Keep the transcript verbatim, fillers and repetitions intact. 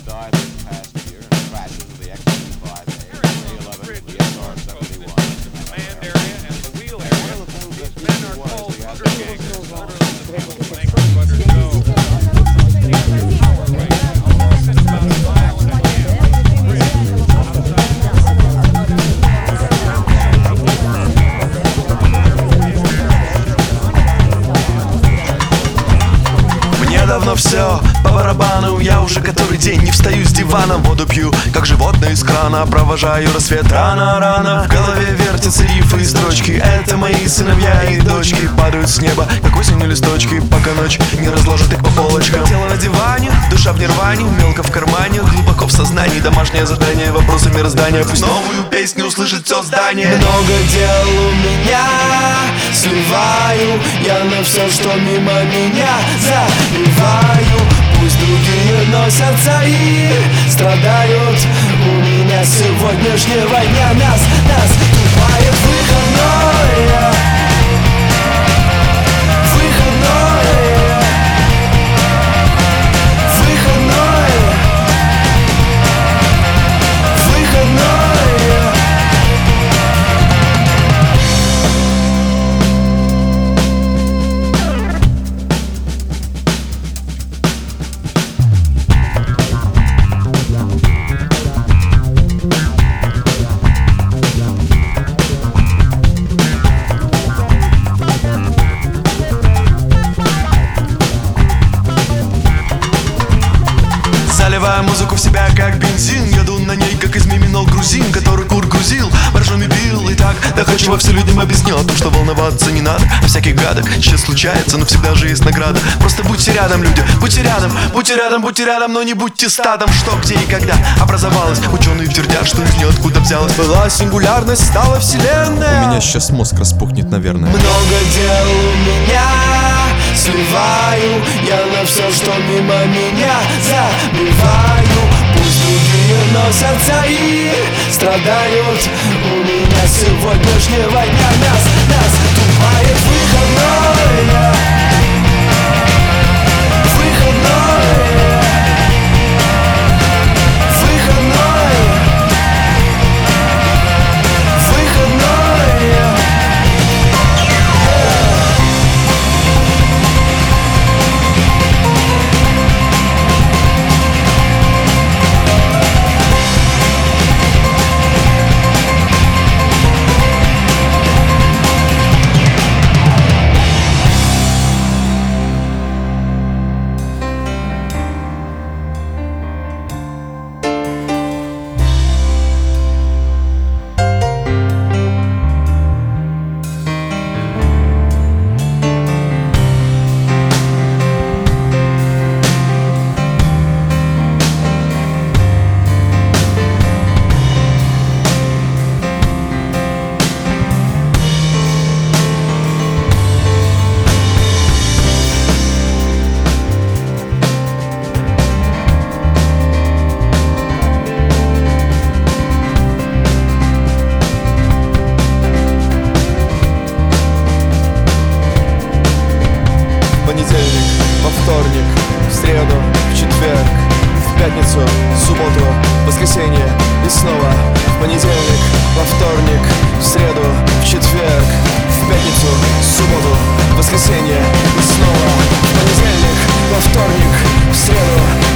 Давно все по барабану. Я уже который день не встаю с дивана. Воду пью, как животное из крана. Провожаю рассвет рано-рано. В голове вертятся рифы и строчки. Это мои сыновья и дочки. Падают с неба, как осенью листочки. Пока ночь не разложит их по полочкам. Тело на диване, душа в нирване. Мелко в кармане, глубоко в сознании. Домашнее задание, вопросы мироздания. Пусть новую песню услышит все здание. Много дел у меня, сливаю я на все, что мимо меня забиваю. Пусть другие носятся и страдают. У меня сегодняшнего дня нас, нас бывает выходное. Выходное. Выходное. Выходное. Заливаю музыку в себя, как бензин. Еду на ней, как из миминол грузин, который кур грузил, боржоми бил. И так доходчиво все людям объяснил о том, что волноваться не надо о всяких гадах. Сейчас случается, но всегда же есть награда. Просто будьте рядом, люди, будьте рядом. Будьте рядом, будьте рядом, но не будьте стадом. Что, где и когда образовалось. Ученые твердят, что из нее откуда взялась. Была сингулярность, стала вселенная. У меня сейчас мозг распухнет, наверное. Много дел у меня, сливаю я на все, что мимо меня забиваю. Пусть другие носятся и страдают. У меня сегодняшнего дня нас, нас тупает выходное. Выходное. Выходное. Выходное. Воскресенье и снова в понедельник, во вторник, в среду, в четверг, в пятницу, субботу, воскресенье и снова в понедельник, во вторник, в среду,